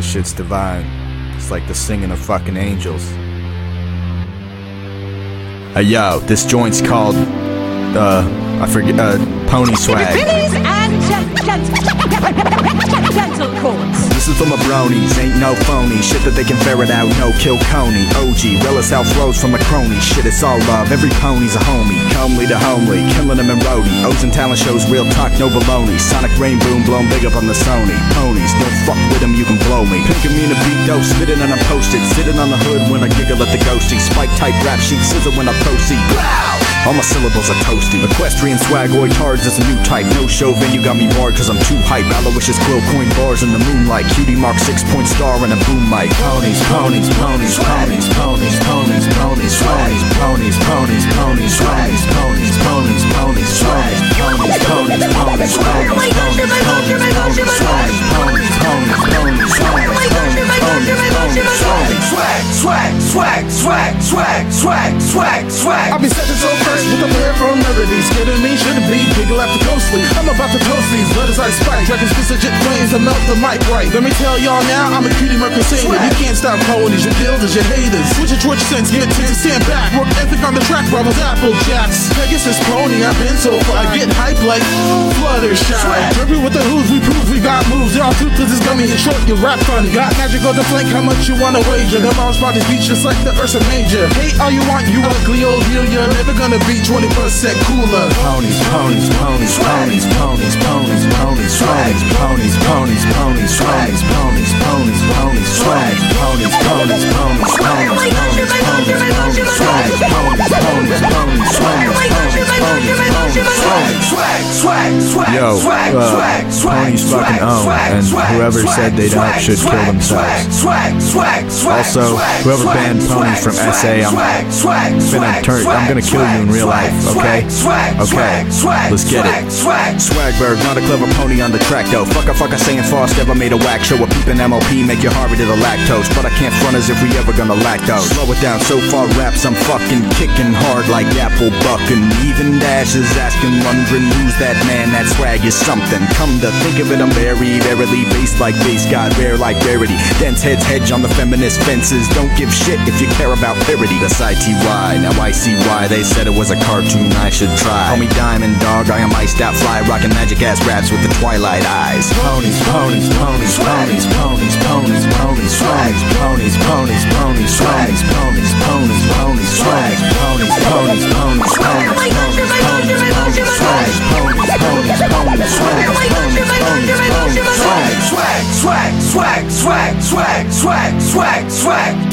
This shit's divine. It's like the singing of fucking angels. Hey yo, this joint's called, I forget, Pony Swag. Ladies and gentle chords. This is for my bronies, ain't no phony. Shit that they can ferret out, no kill Coney. OG, real as how flows from a crony. Shit, it's all love, every pony's a homie. Comely to homely, killing them in roadie. O's and talent shows, real talk, no baloney. Sonic rain boom, blown big up on the Sony. Ponies, don't fuck with them, you can blow me. Pink me in a beat dope, spitting and I'm posted. Sitting on the hood when I giggle at the ghosty. Spike type rap sheet, scissor when I proceed. Blow! All my syllables are toasty. Equestrian swagoid cards is a new type. No show venue got me barred cause I'm too hype. Aloysius quill coin bars in the moonlight. Cutie mark 6-point star and a boom mic. Ponies, ponies, ponies, ponies, ponies, ponies, ponies, ponies, ponies, ponies, ponies, ponies, ponies, ponies, ponies, ponies, ponies, ponies, ponies, ponies, I'll be setting so fresh with a pair from melodies. Kidding me, shouldn't be, giggle after ghostly. I'm about to toast these letters I spike. Dragon legit flames to melt the mic right. Let me tell y'all now, I'm a cutie mer crusader. You can't stop ponies, your builders, your haters. Switch your Twitch sense, get to stand back. Work ethic on the track, brothers, Apple Jacks. Pegasus pony, I've been so far. Get hype like Fluttershy. Drippy with the hooves, we prove we got moves. Y'all toothless is gummy and short, you rap funny. Got magic on the flank, how much you wanna wager? The bounce spot is beach just like the Ursa Major. Hate all you want, you ugly old heel, you're never gonna be 20% cooler. Ponies, ponies, ponies, ponies, ponies, ponies, ponies, ponies, ponies, ponies, ponies, ponies, ponies, ponies, ponies, swag, ponies, ponies, ponies, ponies, ponies, ponies, swag, ponies, ponies, ponies, swag, yo, ponies fucking own, and whoever said they don't should kill themselves. Also, whoever banned ponies from SA, I'm gonna kill you in real life, okay? Okay, let's get it. Swagberg, not a clever pony on the track though. Fuck a saying Frost ever made a whack show. A peeping MOP, make you hungry to the lactose. But I can't front as if we ever gonna lactose. Slow it down, so far raps, I'm fucking kicking hard like apple bucking. Even Dash is asking, wondering who's that man, that swag is something. Come to think of it, I'm very based like base god, rare like rarity. Dense heads hedge on the feminist fences. Don't give shit if you care about parody. That's ITY, now I see why they said it was a cartoon I should try. Call me Diamond Dog, I am iced out fly, rocking magic ass raps with the twilight eyes. Ponies, ponies, ponies, ponies, ponies, ponies, ponies, swags, ponies, ponies, ponies, swags, ponies, ponies, ponies, swags, ponies, ponies, ponies, ponies, ponies, ponies, ponies, swags, ponies, ponies, ponies, swags, ponies, ponies, ponies, swags, swag, swag, swag, swag, swag, swag, swag, swag.